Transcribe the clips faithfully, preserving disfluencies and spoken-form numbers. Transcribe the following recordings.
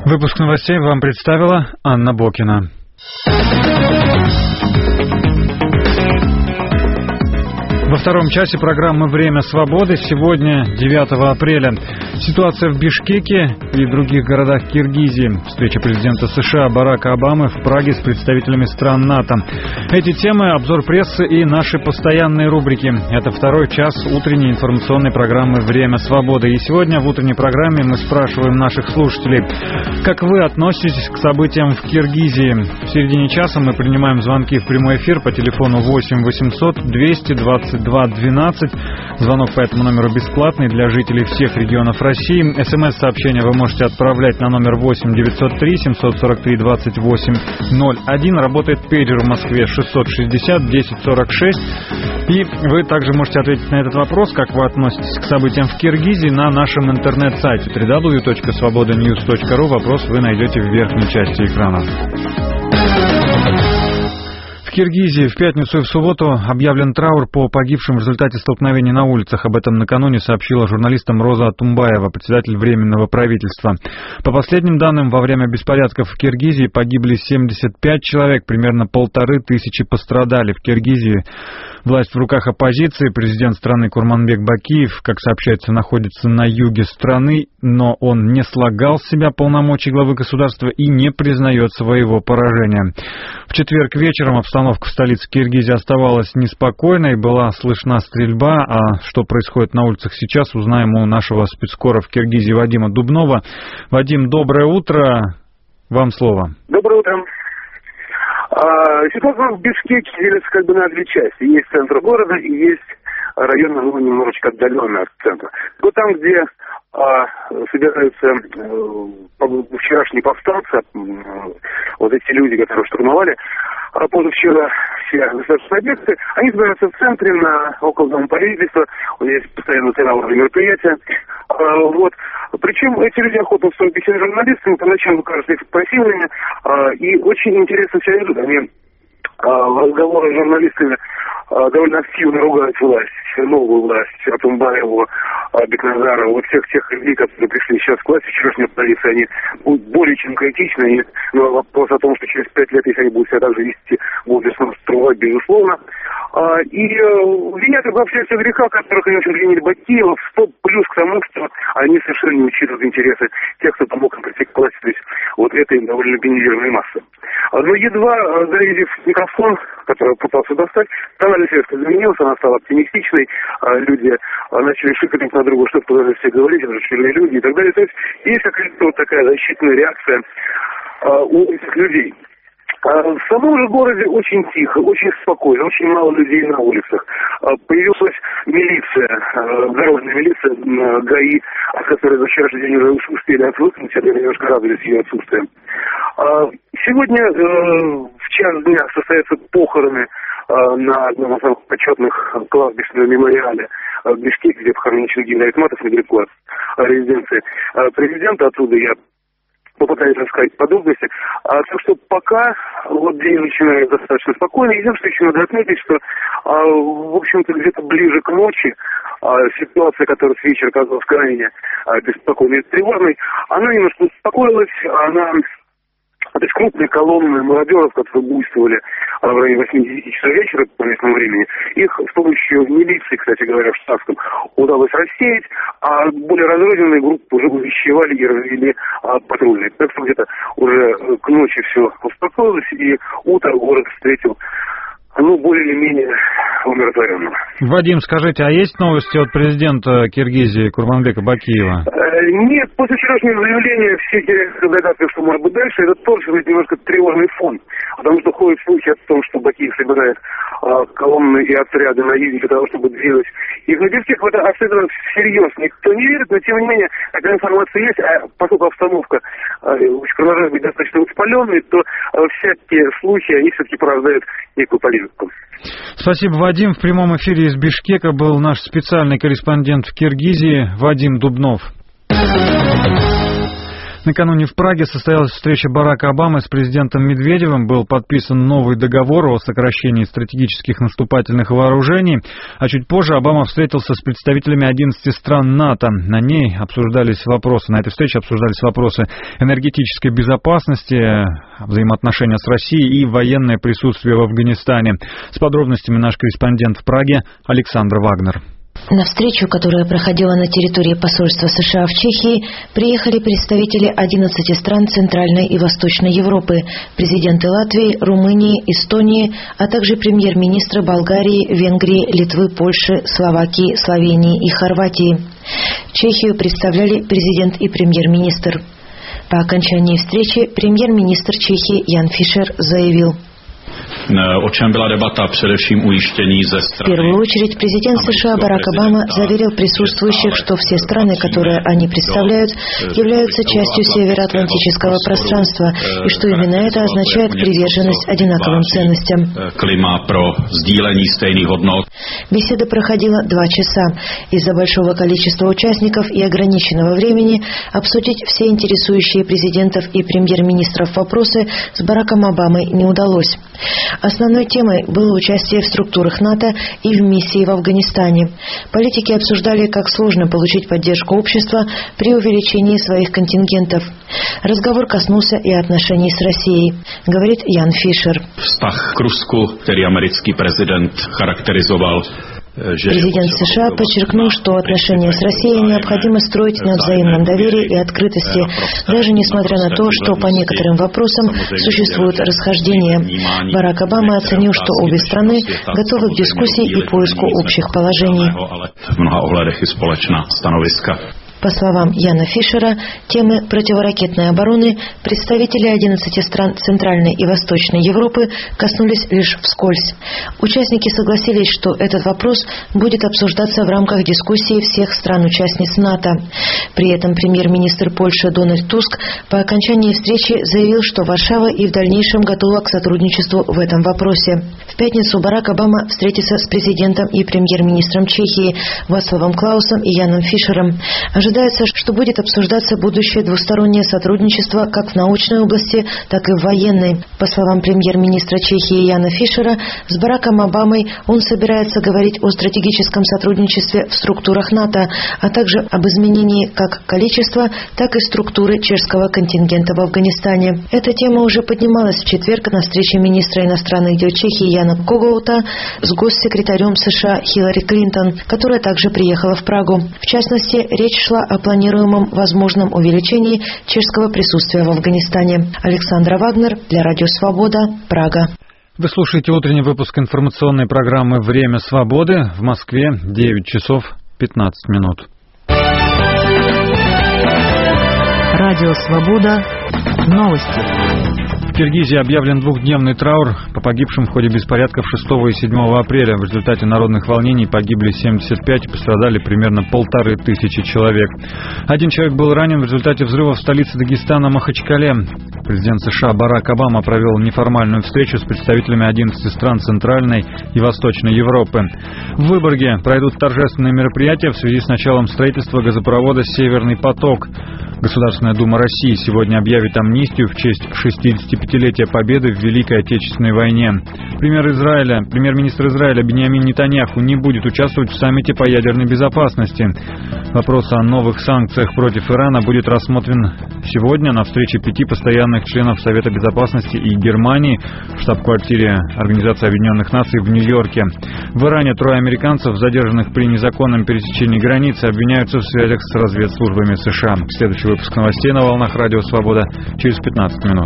Выпуск новостей вам представила Анна Бокина. Во втором часе программы «Время свободы» сегодня, девятого апреля. Ситуация в Бишкеке и других городах Киргизии. Встреча президента США Барака Обамы в Праге с представителями стран НАТО. Эти темы, обзор прессы и наши постоянные рубрики. Это второй час утренней информационной программы «Время свободы». И сегодня в утренней программе мы спрашиваем наших слушателей, как вы относитесь к событиям в Киргизии. В середине часа мы принимаем звонки в прямой эфир по телефону восемь восемьсот двести двадцать два двенадцать. Звонок по этому номеру бесплатный для жителей всех регионов России. СМС-сообщение вы можете отправлять на номер восемь девятьсот три семьсот сорок три двадцать восемь ноль один. Работает пейджер в Москве шестьсот шестьдесят десять сорок шесть. И вы также можете ответить на этот вопрос, как вы относитесь к событиям в Киргизии, на нашем интернет-сайте дабл ю дабл ю дабл ю точка свобода ньюс точка ру. Вопрос вы найдете в верхней части экрана. В Киргизии в пятницу и в субботу объявлен траур по погибшим в результате столкновений на улицах. Об этом накануне сообщила журналистам Роза Атумбаева, председатель Временного правительства. По последним данным, во время беспорядков в Киргизии погибли семьдесят пять человек, примерно полторы тысячи пострадали. В Киргизии власть в руках оппозиции. Президент страны Курманбек Бакиев, как сообщается, находится на юге страны, но он не слагал с себя полномочий главы государства и не признает своего поражения. В четверг вечером обстановка в столице Киргизии оставалась неспокойной, была слышна стрельба. А что происходит на улицах сейчас, узнаем у нашего спецкора в Киргизии Вадима Дубнова. Вадим, доброе утро. Вам слово. Доброе утро. А, ситуация в Бишкеке делится как бы на две части. Есть центр города и есть район, ну, немножечко отдаленный от центра. Вот там, где а, собираются а, вчерашние повстанцы, а, вот эти люди, которые штурмовали а позавчера все государственные объекты, они собираются в центре, на около дома правительства, у них есть постоянно трауровые мероприятия. А, вот. Причем эти люди охотно вступают беседы с журналистами, поначалу кажутся их пассивными, а, и очень интересно себя ведут. Они а, в разговорах с журналистами а, довольно активно ругают власть, новую власть, Атумбаеву, а, Бекназарова, вот всех тех людей, которые пришли сейчас к власти, вчерашняя полиция, они более чем критичны. И, ну, вопрос о том, что через пять лет, если они будут себя так же вести, будут их снова струвать, безусловно. А, и э, винят их во всех тех грехах, которых они очень винили Бакиева, плюс к тому, что они совершенно не учитывают интересы тех, кто помог им прийти к власти, то есть вот этой довольно организированной массы. Но едва зарядив микрофон, который пытался достать, товарищ резко изменился, она стала оптимистичной, люди начали шикать друг на друга, что кто-то все говорить, разрешили люди и так далее. То есть есть какая-то вот такая защитная реакция у этих людей. В самом же городе очень тихо, очень спокойно, очень мало людей на улицах. Появилась милиция, дорожная милиция, ГАИ, от которой за вчерашний день уже успели отвыкнуть, я немножко радуюсь ее отсутствием. Сегодня в час дня состоятся похороны на одном из самых почетных кладбищ на мемориале в Бишкеке, где похоронен Чингис Айтматов, недалеко от резиденции президента. Оттуда я попытаюсь рассказать подробности. А, так что пока вот день начинается достаточно спокойно. Единственное, что еще надо отметить, что, а, в общем-то, где-то ближе к ночи а, ситуация, которая с вечера казалась крайне а, беспокойной и тревожной, она немножко успокоилась, она... То есть крупные колонны мародеров, которые буйствовали а, в районе восьми-девяти часов вечера по местному времени, их с помощью милиции, кстати говоря, в штатском, удалось рассеять, а более разрозненные группы уже увещевали и развели а, патрульные. Так что где-то уже к ночи все успокоилось, и утро город встретил, ну, более или менее умиротворенного. Вадим, скажите, а есть новости от президента Киргизии Курманбека Бакиева? Нет, после вчерашнего заявления все теряются догадки, что может быть дальше. Это тоже немножко тревожный фон, потому что ходят слухи о том, что Бакиев собирает а, колонны и отряды на юге для того, чтобы двигать их на Бишкек. В это абсолютно всерьез никто не верит, но тем не менее, эта информация есть, а поскольку обстановка а, продолжает быть достаточно воспаленной, то а, всякие слухи, они все-таки порождают некую политику. Спасибо, Вадим. В прямом эфире из Бишкека был наш специальный корреспондент в Киргизии Вадим Дубнов. Накануне в Праге состоялась встреча Барака Обамы с президентом Медведевым. Был подписан новый договор о сокращении стратегических наступательных вооружений. А чуть позже Обама встретился с представителями одиннадцати стран НАТО. На ней обсуждались вопросы, на этой встрече обсуждались вопросы энергетической безопасности, взаимоотношения с Россией и военное присутствие в Афганистане. С подробностями наш корреспондент в Праге Александр Вагнер. На встречу, которая проходила на территории посольства США в Чехии, приехали представители одиннадцати стран Центральной и Восточной Европы, президенты Латвии, Румынии, Эстонии, а также премьер-министры Болгарии, Венгрии, Литвы, Польши, Словакии, Словении и Хорватии. Чехию представляли президент и премьер-министр. По окончании встречи премьер-министр Чехии Ян Фишер заявил: о чем была дебата, především ujištění ze strany. В первую очередь президент США Барак Обама заверил присутствующих, что все страны, которые они представляют, являются частью североатлантического пространства, и что именно это означает приверженность одинаковым ценностям. Климат про сдílení stejných hodnot. Беседа проходила два часа. Из-за большого количества участников и ограниченного времени обсудить все интересующие президентов и премьер-министров вопросы с Бараком Обамой не удалось. Основной темой было участие в структурах НАТО и в миссии в Афганистане. Политики обсуждали, как сложно получить поддержку общества при увеличении своих контингентов. Разговор коснулся и отношений с Россией, говорит Ян Фишер. Vztah k Rusku, který americký prezident charakterizoval. Президент США подчеркнул, что отношения с Россией необходимо строить на взаимном доверии и открытости, даже несмотря на то, что по некоторым вопросам существуют расхождения. Барак Обама оценил, что обе страны готовы к дискуссии и поиску общих положений. По словам Яна Фишера, темы противоракетной обороны представители одиннадцати стран Центральной и Восточной Европы коснулись лишь вскользь. Участники согласились, что этот вопрос будет обсуждаться в рамках дискуссии всех стран-участниц НАТО. При этом премьер-министр Польши Дональд Туск по окончании встречи заявил, что Варшава и в дальнейшем готова к сотрудничеству в этом вопросе. В пятницу Барак Обама встретится с президентом и премьер-министром Чехии Вацлавом Клаусом и Яном Фишером. Ожидается, что будет обсуждаться будущее двустороннее сотрудничество как в научной области, так и в военной. По словам премьер-министра Чехии Яна Фишера, с Бараком Обамой он собирается говорить о стратегическом сотрудничестве в структурах НАТО, а также об изменении как количества, так и структуры чешского контингента в Афганистане. Эта тема уже поднималась в четверг на встрече министра иностранных дел Чехии Яна Когоута с госсекретарем США Хиллари Клинтон, которая также приехала в Прагу. В частности, речь шла о планируемом возможном увеличении чешского присутствия в Афганистане. Александра Вагнер для Радио Свобода, Прага. Вы слушаете утренний выпуск информационной программы «Время свободы». В Москве девять часов пятнадцать минут. Радио Свобода. Новости. В Киргизии объявлен двухдневный траур по погибшим в ходе беспорядков шестого и седьмого апреля. В результате народных волнений погибли семьдесят пять и пострадали примерно полторы тысячи человек. Один человек был ранен в результате взрыва в столице Дагестана Махачкале. Президент США Барак Обама провел неформальную встречу с представителями одиннадцати стран Центральной и Восточной Европы. В Выборге пройдут торжественные мероприятия в связи с началом строительства газопровода «Северный поток». Государственная дума России сегодня объявит амнистию в честь шестидесятипятилетия победы в Великой Отечественной войне. Премьер Израиля, премьер-министр Израиля Биньямин Нетаньяху не будет участвовать в саммите по ядерной безопасности. Вопрос о новых санкциях против Ирана будет рассмотрен сегодня на встрече пяти постоянных членов Совета Безопасности и Германии в штаб-квартире Организации Объединенных Наций в Нью-Йорке. В Иране трое американцев, задержанных при незаконном пересечении границы, обвиняются в связях с разведслужбами США. Следующий выпуск новостей на волнах Радио Свобода через пятнадцать минут.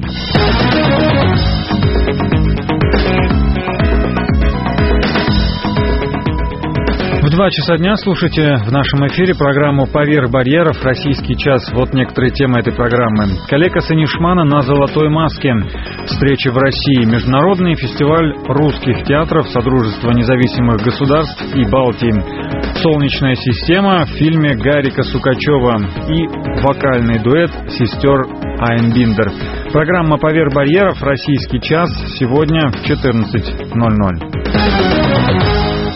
В два часа дня слушайте в нашем эфире программу «Поверх барьеров. Российский час». Вот некоторые темы этой программы. Коллега Санишмана на золотой маске. Встречи в России. Международный фестиваль русских театров Содружества независимых государств и Балтии. Солнечная система в фильме Гарика Сукачева и вокальный дуэт сестер Айнбиндер. Программа «Поверх барьеров. Российский час» сегодня в четырнадцать ноль ноль.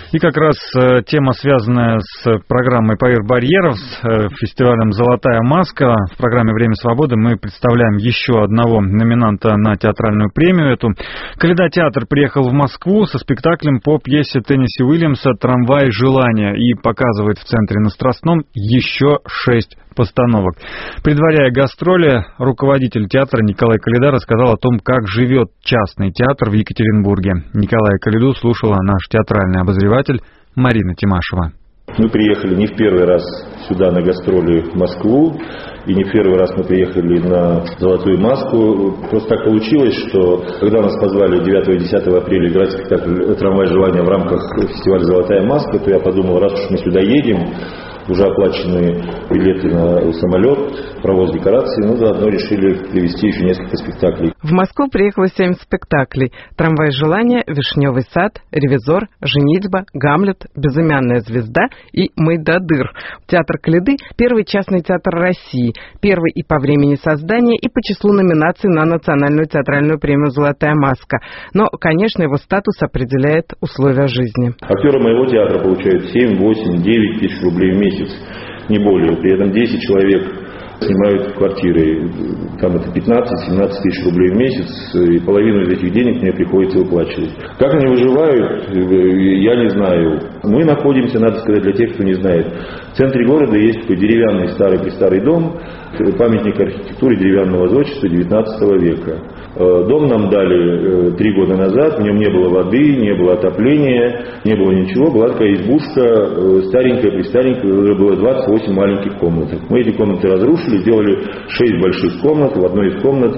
И как раз э, тема, связанная с программой «Поверх барьеров», с э, фестивалем «Золотая маска». В программе «Время свободы» мы представляем еще одного номинанта на театральную премию эту. Коляда-театр приехал в Москву со спектаклем по пьесе Тенниси Уильямса «Трамвай желания» и показывает в центре на Страстном еще шесть постановок. Предваряя гастроли, руководитель театра Николай Коляда рассказал о том, как живет частный театр в Екатеринбурге. Николая Коляду слушала наш театральный обозреватель Марина Тимашева. Мы приехали не в первый раз сюда на гастроли в Москву, и не в первый раз мы приехали на «Золотую маску». Просто так получилось, что когда нас позвали девятого-десятого апреля играть спектакль «Трамвай желания» в рамках фестиваля «Золотая маска», то я подумал, раз уж мы сюда едем, уже оплачены билеты на самолет, провоз декораций, но заодно решили привезти еще несколько спектаклей. В Москву приехало семь спектаклей: «Трамвай желания», «Вишневый сад», «Ревизор», «Женитьба», «Гамлет», «Безымянная звезда» и «Мойдодыр». Театр Коляды – первый частный театр России, первый и по времени создания, и по числу номинаций на национальную театральную премию «Золотая маска». Но, конечно, его статус определяет условия жизни. Актеры моего театра получают семь, восемь, девять тысяч рублей в месяц, не более. При этом десять человек снимают квартиры. Там это пятнадцать-семнадцать тысяч рублей в месяц, и половину из этих денег мне приходится выплачивать. Как они выживают, я не знаю. Мы находимся, надо сказать, для тех, кто не знает, в центре города есть такой деревянный старый-престарый дом, памятник архитектуры деревянного зодчества девятнадцатого века. Дом нам дали три года назад, в нем не было воды, не было отопления, не было ничего, была такая избушка, старенькая-престаренькая, уже было двадцать восемь маленьких комнаток. Мы эти комнаты разрушили, сделали шесть больших комнат, в одной из комнат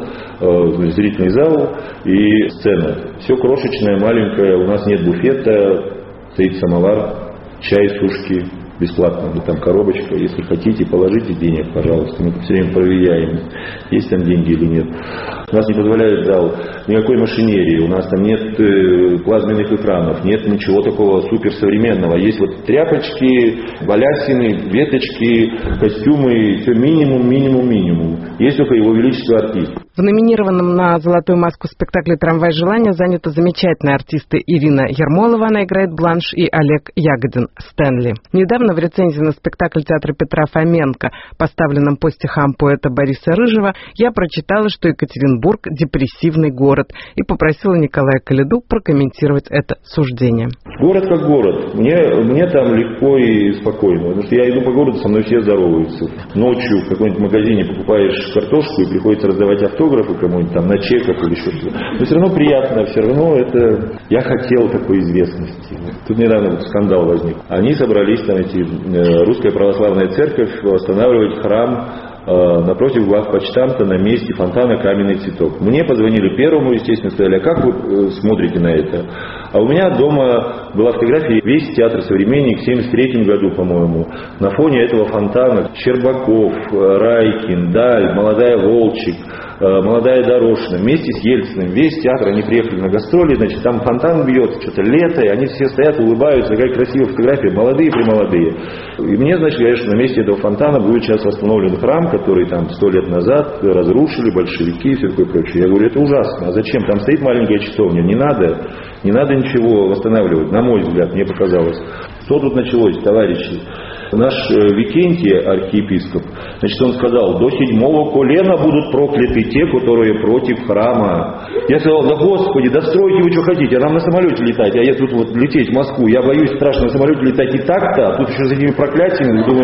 э, зрительный зал и сцена. Все крошечное, маленькое, у нас нет буфета, стоит самовар, чай, сушки. Бесплатно, ну, там коробочка, если хотите, положите денег, пожалуйста, мы все время проверяем, есть там деньги или нет. У нас не позволяет зал никакой машинерии, у нас там нет э, плазменных экранов, нет ничего такого суперсовременного. Есть вот тряпочки, балясины, веточки, костюмы, все минимум, минимум, минимум. Есть только его величество артист. В номинированном на «Золотую маску» спектакле «Трамвай желания» заняты замечательные артисты Ирина Ермолова, она играет Бланш, и Олег Ягодин, Стэнли. Недавно в рецензии на спектакль театра Петра Фоменко, поставленном по стихам поэта Бориса Рыжего, я прочитала, что Екатеринбург – депрессивный город, и попросила Николая Коляду прокомментировать это суждение. Город как город. Мне, мне там легко и спокойно, потому что я иду по городу, со мной все здороваются. Ночью в каком-нибудь магазине покупаешь картошку и приходится раздавать автографы кому-нибудь там на чеках или что-то. Но все равно приятно, все равно это... Я хотел такой известности. Тут недавно вот скандал возник. Они собрались, там эти Русская Православная Церковь, восстанавливать храм напротив главпочтамта на месте фонтана «Каменный цветок». Мне позвонили первому, естественно, сказали: а как вы смотрите на это? А у меня дома была фотография «Весь театр «Современник» в семьдесят третьем году, по-моему. На фоне этого фонтана Щербаков, Райкин, Даль, Молодая Волчек, Молодая Дорошина, вместе с Ельциным. Весь театр, они приехали на гастроли, значит, там фонтан бьет, что-то лето, и они все стоят, улыбаются, какая красивая фотография, молодые-премолодые. И мне, значит, говорят, что на месте этого фонтана будет сейчас восстановлен храм, который там сто лет назад разрушили большевики и все такое прочее. Я говорю, это ужасно, а зачем? Там стоит маленькая часовня, не надо, не надо ничего восстанавливать, на мой взгляд, мне показалось. Что тут началось, товарищи? Наш Викентий, архиепископ, значит, он сказал: до седьмого колена будут прокляты те, которые против храма. Я сказал: да господи, да стройте вы что хотите, а нам на самолете летать, а я тут вот лететь в Москву, я боюсь страшно на самолете летать и так-то, а тут еще с этими проклятиями, думаю,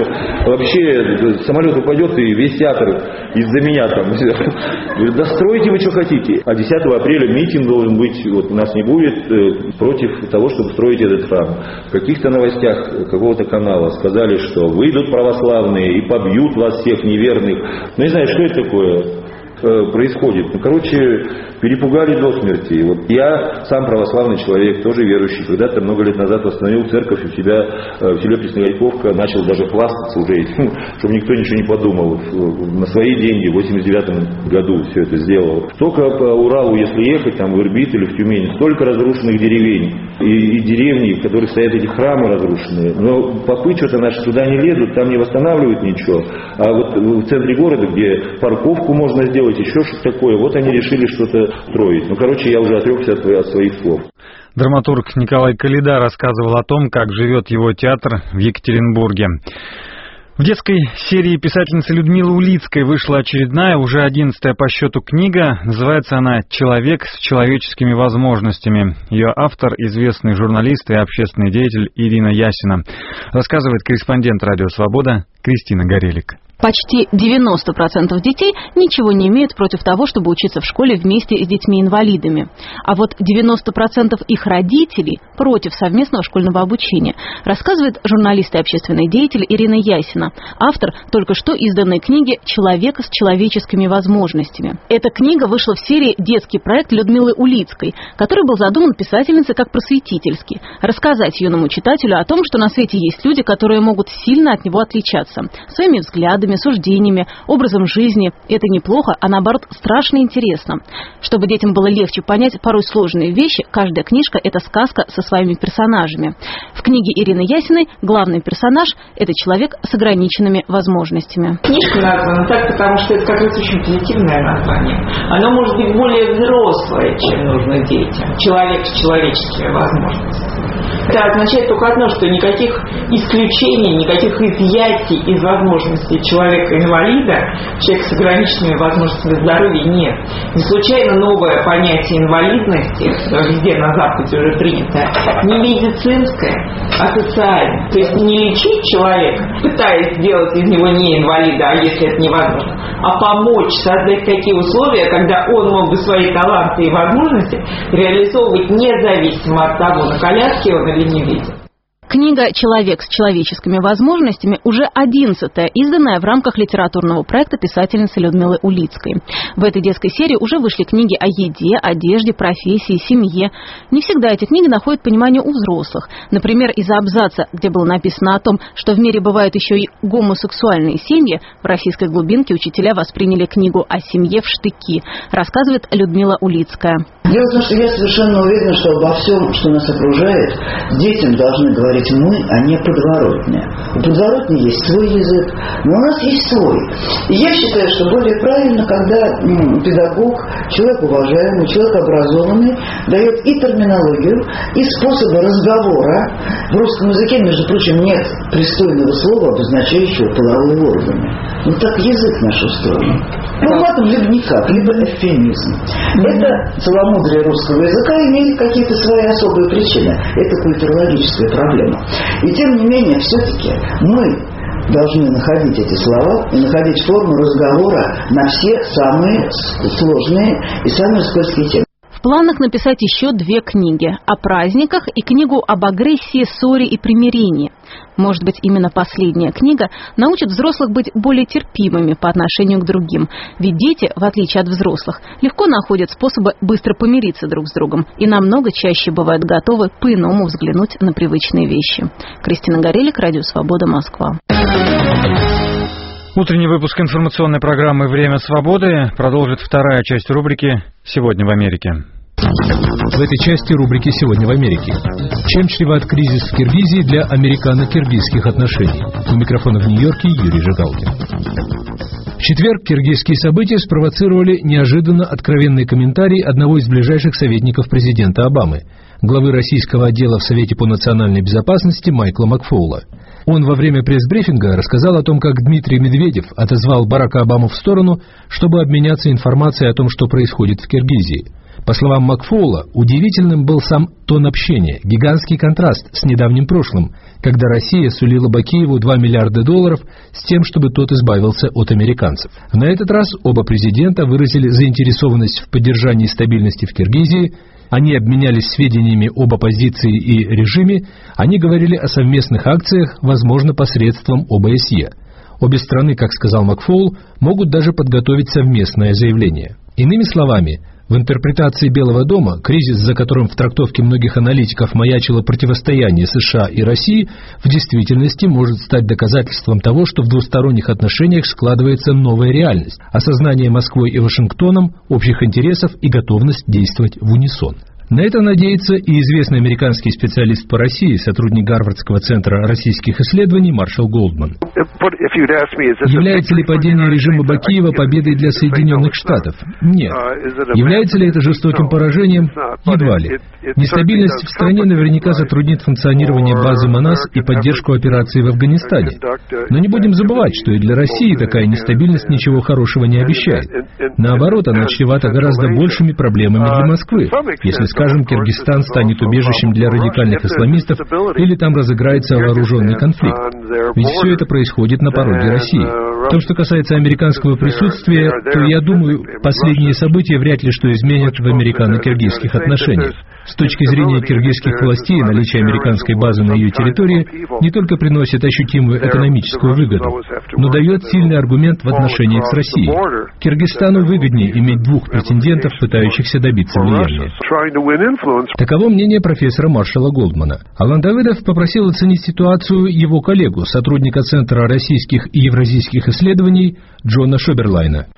вообще самолет упадет и весь театр из-за меня там. Да стройте вы что хотите. А десятого апреля митинг должен быть, вот нас не будет, против того, чтобы строить этот храм. В каких-то новостях какого-то канала сказали, что выйдут православные и побьют вас всех неверных. Ну, не знаю, что это такое э, происходит. Ну, короче, перепугали до смерти. Вот я сам православный человек, тоже верующий. Когда-то много лет назад восстановил церковь, и у себя э, в селе Пресногорьковка начал даже хвастаться уже, чтобы никто ничего не подумал. На свои деньги в восемьдесят девятом году все это сделал. Только по Уралу, если ехать, там в Ирбит или в Тюмень, столько разрушенных деревень и, и деревни, в которых стоят эти храмы разрушенные. Но попы что-то наши туда не лезут, там не восстанавливают ничего. А вот в центре города, где парковку можно сделать, еще что-то такое, вот они решили что-то строить. Ну, короче, я уже отрекся от, от своих слов. Драматург Николай Коляда рассказывал о том, как живет его театр в Екатеринбурге. В детской серии писательницы Людмилы Улицкой вышла очередная, уже одиннадцатая по счету книга. Называется она «Человек с человеческими возможностями». Ее автор – известный журналист и общественный деятель Ирина Ясина. Рассказывает корреспондент «Радио Свобода» Кристина Горелик. Почти девяносто процентов детей ничего не имеют против того, чтобы учиться в школе вместе с детьми-инвалидами. А вот девяносто процентов их родителей против совместного школьного обучения, рассказывает журналист и общественный деятель Ирина Ясина, автор только что изданной книги «Человек с человеческими возможностями». Эта книга вышла в серии «Детский проект» Людмилы Улицкой, который был задуман писательницей как просветительский. Рассказать юному читателю о том, что на свете есть люди, которые могут сильно от него отличаться своими взглядами, суждениями, образом жизни. Это неплохо, а наоборот страшно интересно. Чтобы детям было легче понять порой сложные вещи, каждая книжка – это сказка со своими персонажами. В книге Ирины Ясиной главный персонаж – это человек с ограниченными возможностями. Книжка названа так, потому что это как раз очень позитивное название. Оно может быть более взрослое, чем нужно детям. Человек с человеческими возможностями. Это означает только одно, что никаких исключений, никаких изъятий из возможностей человека-инвалида, человека с ограниченными возможностями здоровья нет. Не случайно новое понятие инвалидности, везде на Западе уже принято, не медицинское, а социальное. То есть не лечить человека, пытаясь сделать из него не инвалида, а если это невозможно, а помочь создать такие условия, когда он мог бы свои таланты и возможности реализовывать независимо от того, на коляске он или не видит. Книга «Человек с человеческими возможностями» уже одиннадцатая, изданная в рамках литературного проекта писательницы Людмилы Улицкой. В этой детской серии уже вышли книги о еде, одежде, профессии, семье. Не всегда эти книги находят понимание у взрослых. Например, из-за абзаца, где было написано о том, что в мире бывают еще и гомосексуальные семьи, в российской глубинке учителя восприняли книгу о семье в штыки, рассказывает Людмила Улицкая. Дело в том, что я совершенно уверена, что обо всем, что нас окружает, детям должны говорить мы, а не подворотня. У подворотни есть свой язык, но у нас есть свой. И я считаю, что более правильно, когда м, педагог, человек уважаемый, человек образованный, дает и терминологию, и способы разговора. В русском языке, между прочим, нет пристойного слова, обозначающего половые органы. Вот так язык наш устроен. Ну, матом либо никак, либо эвфемизм. Это целомудрие русского языка имеет какие-то свои особые причины. Это культурологическая проблема. И тем не менее, все-таки мы должны находить эти слова и находить форму разговора на все самые сложные и самые скользкие темы. В планах написать еще две книги о праздниках и книгу об агрессии, ссоре и примирении. Может быть, именно последняя книга научит взрослых быть более терпимыми по отношению к другим. Ведь дети, в отличие от взрослых, легко находят способы быстро помириться друг с другом и намного чаще бывают готовы по-иному взглянуть на привычные вещи. Кристина Горелик, Радио Свобода, Москва. Утренний выпуск информационной программы «Время свободы» продолжит вторая часть рубрики «Сегодня в Америке». В этой части рубрики «Сегодня в Америке». Чем чреват кризис в Киргизии для американо-киргизских отношений? У микрофона в Нью-Йорке Юрий Жигалкин. В четверг киргизские события спровоцировали неожиданно откровенный комментарий одного из ближайших советников президента Обамы, главы российского отдела в Совете по национальной безопасности Майкла Макфоула. Он во время пресс-брифинга рассказал о том, как Дмитрий Медведев отозвал Барака Обаму в сторону, чтобы обменяться информацией о том, что происходит в Киргизии. По словам Макфоула, удивительным был сам тон общения, гигантский контраст с недавним прошлым, когда Россия сулила Бакиеву два миллиарда долларов с тем, чтобы тот избавился от американцев. На этот раз оба президента выразили заинтересованность в поддержании стабильности в Киргизии. Они обменялись сведениями об оппозиции и режиме, они говорили о совместных акциях, возможно, посредством О Бэ Эс Е. Обе страны, как сказал Макфоул, могут даже подготовить совместное заявление. Иными словами, в интерпретации Белого дома кризис, за которым в трактовке многих аналитиков маячило противостояние США и России, в действительности может стать доказательством того, что в двусторонних отношениях складывается новая реальность, осознание Москвой и Вашингтоном общих интересов и готовность действовать в унисон. На это надеется и известный американский специалист по России, сотрудник Гарвардского центра российских исследований Маршал Голдман. Является ли падение режима Бакиева победой для Соединенных Штатов? Нет. Является ли это жестоким поражением? Едва ли. Нестабильность в стране наверняка затруднит функционирование базы МОНАС и поддержку операции в Афганистане. Но не будем забывать, что и для России такая нестабильность ничего хорошего не обещает. Наоборот, она чревата гораздо большими проблемами для Москвы, если, скажем, Киргизстан станет убежищем для радикальных исламистов или там разыграется вооруженный конфликт. Ведь все это происходит на пороге России. То, что касается американского присутствия, то, я думаю, последние события вряд ли что изменят в американо-киргизских отношениях. С точки зрения киргизских властей, наличие американской базы на ее территории не только приносит ощутимую экономическую выгоду, но дает сильный аргумент в отношениях с Россией. Киргизстану выгоднее иметь двух претендентов, пытающихся добиться влияния. Таково мнение профессора Маршала Голдмана. Алан Давыдов попросил оценить ситуацию его коллегу, сотрудника Центра российских и евразийских исследований Джона Шоберлайна.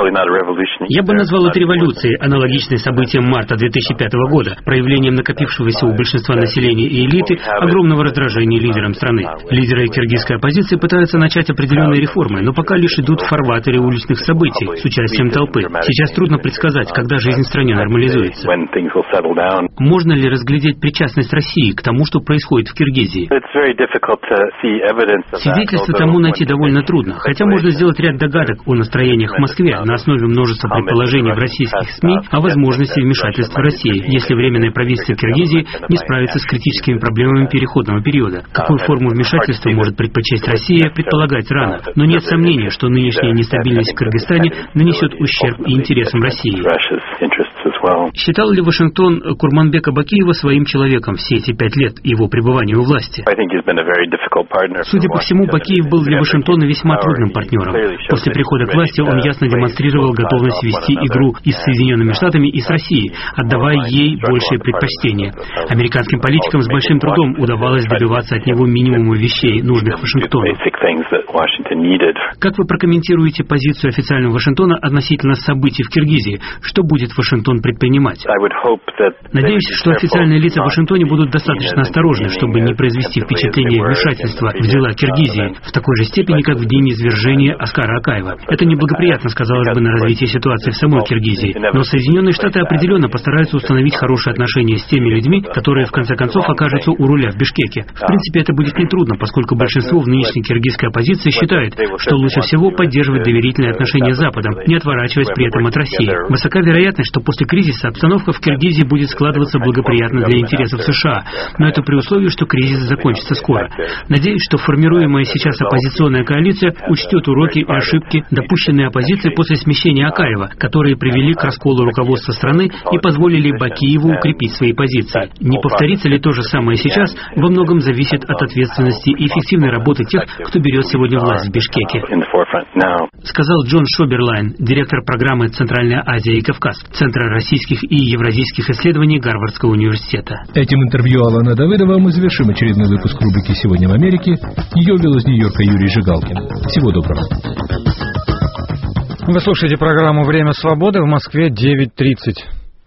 Я бы назвал это революцией, аналогичной событиям марта две тысячи пятого года, проявлением накопившегося у большинства населения и элиты огромного раздражения лидерам страны. Лидеры киргизской оппозиции пытаются начать определенные реформы, но пока лишь идут в фарватере уличных событий с участием толпы. Сейчас трудно предсказать, когда жизнь в стране нормализуется. Можно ли разглядеть причастность России к тому, что происходит в Киргизии? Свидетельства тому найти довольно трудно, хотя можно сделать ряд догадок о настроениях в Москве на основе множества предположений в российских СМИ о возможности вмешательства России, если временное правительство Киргизии не справится с критическими проблемами переходного периода. Какую форму вмешательства может предпочесть Россия, предполагать рано, но нет сомнения, что нынешняя нестабильность в Кыргызстане нанесет ущерб и интересам России. Считал ли Вашингтон Курманбека Бакиева своим человеком все эти пять лет его пребывания у власти? Судя по всему, Бакиев был для Вашингтона весьма трудным партнером. После прихода к власти он ясно демонстрировал готовность вести игру и с Соединенными Штатами, и с Россией, отдавая ей большее предпочтение. Американским политикам с большим трудом удавалось добиваться от него минимума вещей, нужных Вашингтону. Как вы прокомментируете позицию официального Вашингтона относительно событий в Киргизии? Что будет Вашингтон предпринимать? Надеюсь, что официальные лица в Вашингтоне будут достаточно осторожны, чтобы не произвести впечатление вмешательства в дела Киргизии в такой же степени, как в день извержения Оскара Акаева. Это неблагоприятно сказалось бы на развитии ситуации в самой Киргизии. Но Соединенные Штаты определенно постараются установить хорошие отношения с теми людьми, которые в конце концов окажутся у руля в Бишкеке. В принципе, это будет нетрудно, поскольку большинство в нынешней киргизской оппозиции считает, что лучше всего поддерживать доверительные отношения с Западом, не отворачиваясь при этом от России. Высока вероятность, что после кризиса обстановка в Киргизии будет складываться благоприятно для интересов США, но это при условии, что кризис закончится скоро. Надеюсь, что формируемая сейчас оппозиционная коалиция учтет уроки и ошибки, допущенные оппозицией после смещения Акаева, которые привели к расколу руководства страны и позволили Бакиеву укрепить свои позиции. Не повторится ли то же самое сейчас, во многом зависит от ответственности и эффективной работы тех, кто берет сегодня власть в Бишкеке. Сказал Джон Шоберлайн, директор программы «Центральная Азия и Кавказ» Центра российских и евразийских исследований Гарвардского университета. Этим интервью Алана Давыдова мы завершим очередной выпуск рубрики «Сегодня в Америке». Ее вел из Нью-Йорка Юрий Жигалкин. Всего доброго. Вы слушаете программу «Время свободы», в Москве девять тридцать.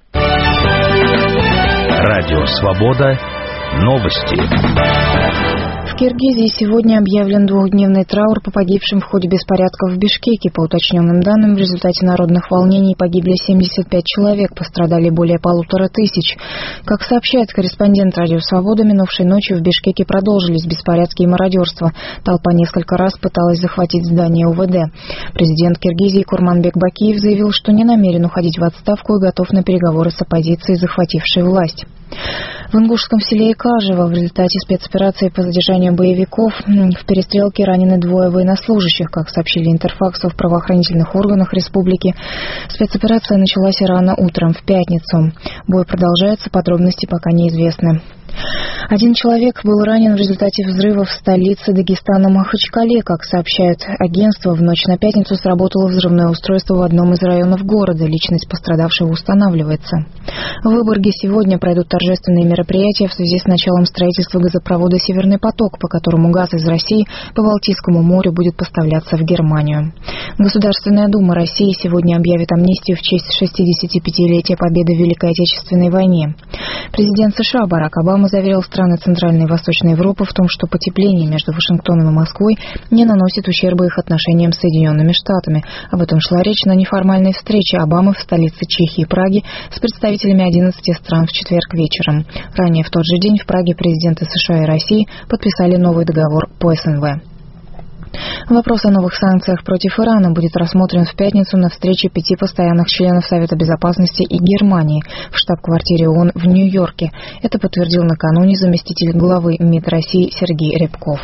Радио «Свобода». Новости. В Киргизии сегодня объявлен двухдневный траур по погибшим в ходе беспорядков в Бишкеке. По уточненным данным, в результате народных волнений погибли семьдесят пять человек, пострадали более полутора тысяч. Как сообщает корреспондент «Радио Свобода», минувшей ночью в Бишкеке продолжились беспорядки и мародерство. Толпа несколько раз пыталась захватить здание УВД. Президент Киргизии Курманбек Бакиев заявил, что не намерен уходить в отставку и готов на переговоры с оппозицией, захватившей власть. В ингушском селе Икажево в результате спецоперации по задержанию боевиков в перестрелке ранены двое военнослужащих, как сообщили Интерфаксу в правоохранительных органах республики. Спецоперация началась рано утром в пятницу. Бой продолжается, подробности пока неизвестны. Один человек был ранен в результате взрыва в столице Дагестана Махачкале. Как сообщает агентство, в ночь на пятницу сработало взрывное устройство в одном из районов города. Личность пострадавшего устанавливается. В Выборге сегодня пройдут торжественные мероприятия в связи с началом строительства газопровода «Северный поток», по которому газ из России по Балтийскому морю будет поставляться в Германию. Государственная дума России сегодня объявит амнистию в честь шестидесятипятилетия победы в Великой Отечественной войне. Президент США Барак Обама заверил страны Центральной и Восточной Европы в том, что потепление между Вашингтоном и Москвой не наносит ущерба их отношениям с Соединенными Штатами. Об этом шла речь на неформальной встрече Обамы в столице Чехии Праге с представителями одиннадцати стран в четверг вечером. Ранее в тот же день в Праге президенты США и России подписали новый договор по СНВ. Вопрос о новых санкциях против Ирана будет рассмотрен в пятницу на встрече пяти постоянных членов Совета Безопасности и Германии в штаб-квартире ООН в Нью-Йорке. Это подтвердил накануне заместитель главы МИД России Сергей Рябков.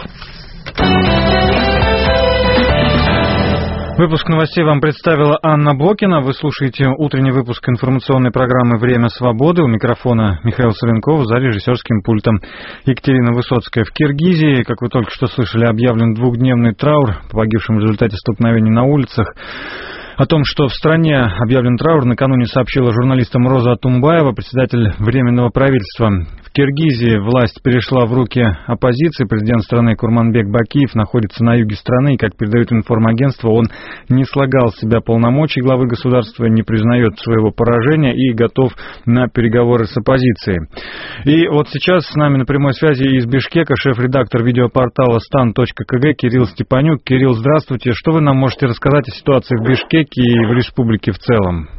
Выпуск новостей вам представила Анна Бокина. Вы слушаете утренний выпуск информационной программы «Время свободы». У микрофона Михаил Савенков, за режиссерским пультом Екатерина Высоцкая. В Киргизии, как вы только что слышали, объявлен двухдневный траур по погибшим в результате столкновений на улицах. О том, что в стране объявлен траур, накануне сообщила журналистам Роза Атумбаева, председатель Временного правительства. В Киргизии власть перешла в руки оппозиции. Президент страны Курманбек Бакиев находится на юге страны, и, как передает информагентство, он не слагал с себя полномочий главы государства, не признает своего поражения и готов на переговоры с оппозицией. И вот сейчас с нами на прямой связи из Бишкека шеф-редактор видеопортала стан точка ка гэ Кирилл Степанюк. Кирилл, здравствуйте. Что вы нам можете рассказать о ситуации в Бишкеке и в республике в целом?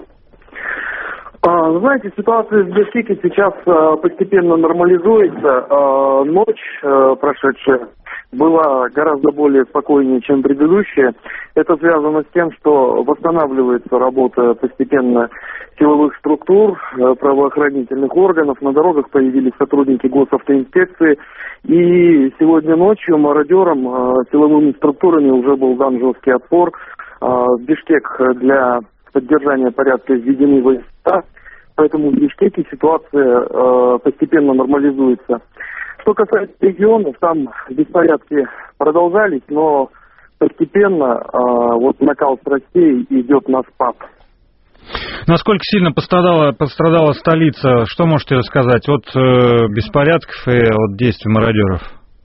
Вы знаете, ситуация в Бишкеке сейчас постепенно нормализуется. Ночь прошедшая была гораздо более спокойнее, чем предыдущая. Это связано с тем, что восстанавливается работа постепенно силовых структур, правоохранительных органов. На дорогах появились сотрудники госавтоинспекции. И сегодня ночью мародерам, силовыми структурами уже был дан жесткий отпор. В Бишкек для поддержания порядка введены войска, поэтому в Бишкеке ситуация э, постепенно нормализуется. Что касается регионов, там беспорядки продолжались, но постепенно э, вот накал страстей идет на спад. Насколько сильно пострадала, пострадала столица? Что можете рассказать от э, беспорядков и от действий мародеров?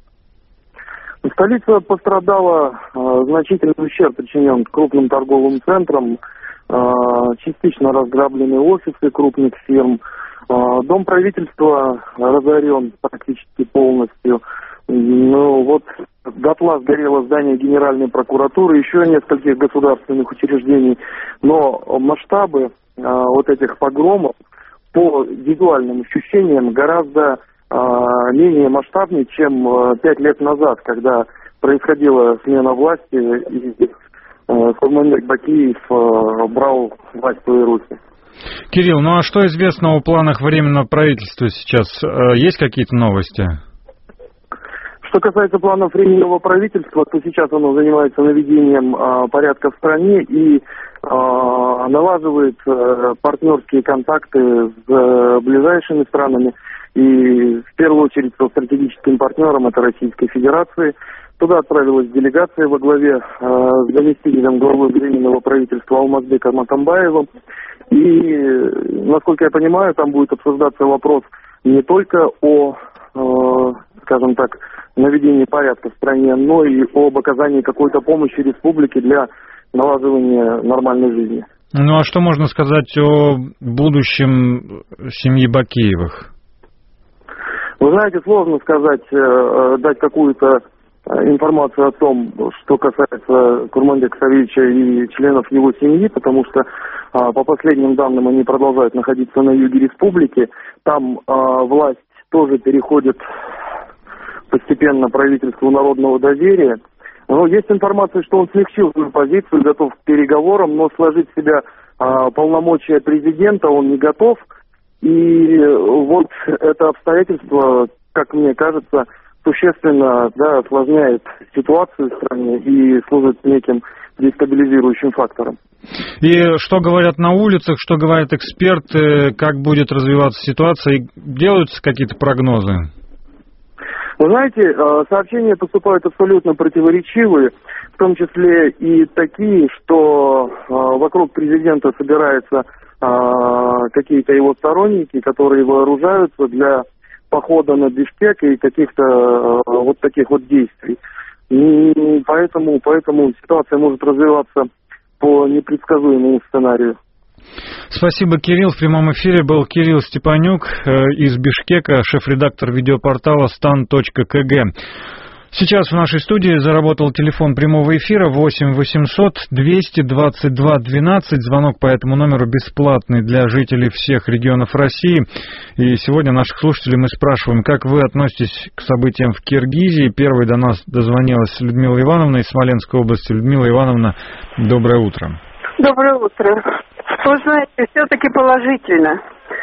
Столица пострадала, э, значительный ущерб причинен крупным торговым центрам, э, частично разграблены офисы крупных фирм, э, дом правительства разорен практически полностью. Ну вот дотла сгорело здание Генеральной прокуратуры, еще нескольких государственных учреждений, но масштабы э, вот этих погромов по визуальным ощущениям гораздо менее масштабнее, чем пять лет назад, когда происходила смена власти и Курманбек Бакиев брал власть в свои руки. Кирилл, ну а что известно о планах Временного правительства сейчас? Есть какие-то новости? Что касается планов Временного правительства, то сейчас оно занимается наведением а, порядка в стране и а, налаживает а, партнерские контакты с а, ближайшими странами. И в первую очередь со стратегическим партнером, это Российской Федерации. Туда отправилась делегация во главе э, с заместителем главы Временного правительства Алмазбеком Атамбаевым. И, насколько я понимаю, там будет обсуждаться вопрос не только о, э, скажем так, наведении порядка в стране, но и об оказании какой-то помощи республике для налаживания нормальной жизни. Ну а что можно сказать о будущем семьи Бакиевых? Вы знаете, сложно сказать, э, дать какую-то информацию о том, что касается Курманбека Савельевича и членов его семьи, потому что а, по последним данным они продолжают находиться на юге республики. Там а, власть тоже переходит постепенно правительству народного доверия. Но есть информация, что он смягчил свою позицию, готов к переговорам, но сложить в себя а, полномочия президента он не готов. И вот это обстоятельство, как мне кажется, существенно, да, осложняет ситуацию в стране и служит неким дестабилизирующим фактором. И что говорят на улицах, что говорят эксперты, как будет развиваться ситуация, делаются какие-то прогнозы? Вы знаете, сообщения поступают абсолютно противоречивые, в том числе и такие, что вокруг президента собираются какие-то его сторонники, которые вооружаются для похода на Бишкек и каких-то вот таких вот действий. И поэтому, поэтому ситуация может развиваться по непредсказуемому сценарию. Спасибо, Кирилл. В прямом эфире был Кирилл Степанюк из Бишкека, шеф-редактор видеопортала стан точка ка гэ. Сейчас в нашей студии заработал телефон прямого эфира восемь восемьсот двести двадцать два двенадцать. Звонок по этому номеру бесплатный для жителей всех регионов России. И сегодня наших слушателей мы спрашиваем, как вы относитесь к событиям в Киргизии. Первой до нас дозвонилась Людмила Ивановна из Смоленской области. Людмила Ивановна, доброе утро. Доброе утро. Вы знаете, все-таки положительно.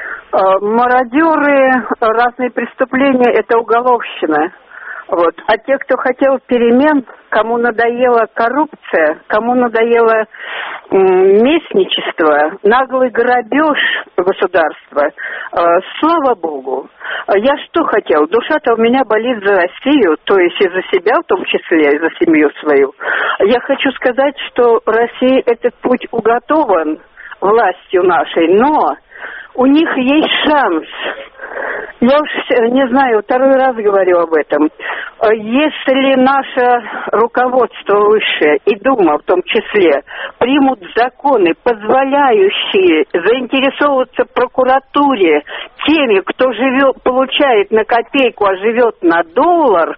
Мародеры, разные преступления – это уголовщина. Вот. А те, кто хотел перемен, кому надоела коррупция, кому надоело м, местничество, наглый грабеж государства, э, слава богу. Я что хотел? Душа-то у меня болит за Россию, то есть и за себя в том числе, и за семью свою. Я хочу сказать, что России этот путь уготован властью нашей, но у них есть шанс. Я уж не знаю, второй раз говорю об этом. Если наше руководство высшее и Дума в том числе примут законы, позволяющие заинтересовываться прокуратуре теми, кто живет, получает на копейку, а живет на доллар,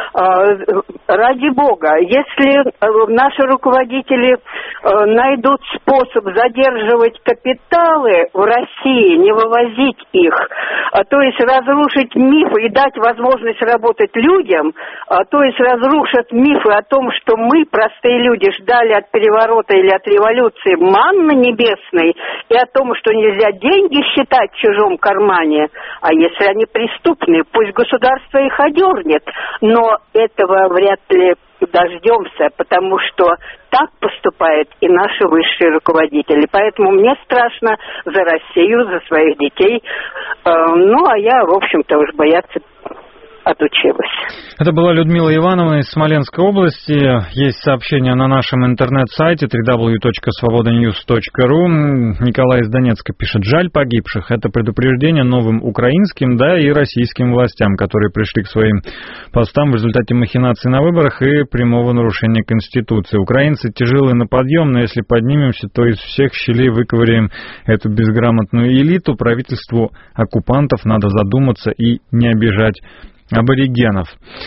ради бога, если наши руководители найдут способ задерживать капиталы в России, не вывозить их, то есть разрушить мифы и дать возможность работать людям, то есть разрушат мифы о том, что мы, простые люди, ждали от переворота или от революции манны небесной, и о том, что нельзя деньги считать в чужом кармане, а если они преступные, пусть государство их одернет, но этого вряд ли дождемся, потому что так поступают и наши высшие руководители. Поэтому мне страшно за Россию, за своих детей. Ну, а я, в общем-то, уж бояться отучилась. Это была Людмила Ивановна из Смоленской области. Есть сообщение на нашем интернет-сайте дабл ю дабл ю дабл ю точка свобода ньюс точка ру. Николай из Донецка пишет: жаль погибших. Это предупреждение новым украинским, да, и российским властям, которые пришли к своим постам в результате махинаций на выборах и прямого нарушения Конституции. Украинцы тяжелые на подъем, но если поднимемся, то из всех щелей выковыряем эту безграмотную элиту. Правительству оккупантов надо задуматься и не обижать аборигенов.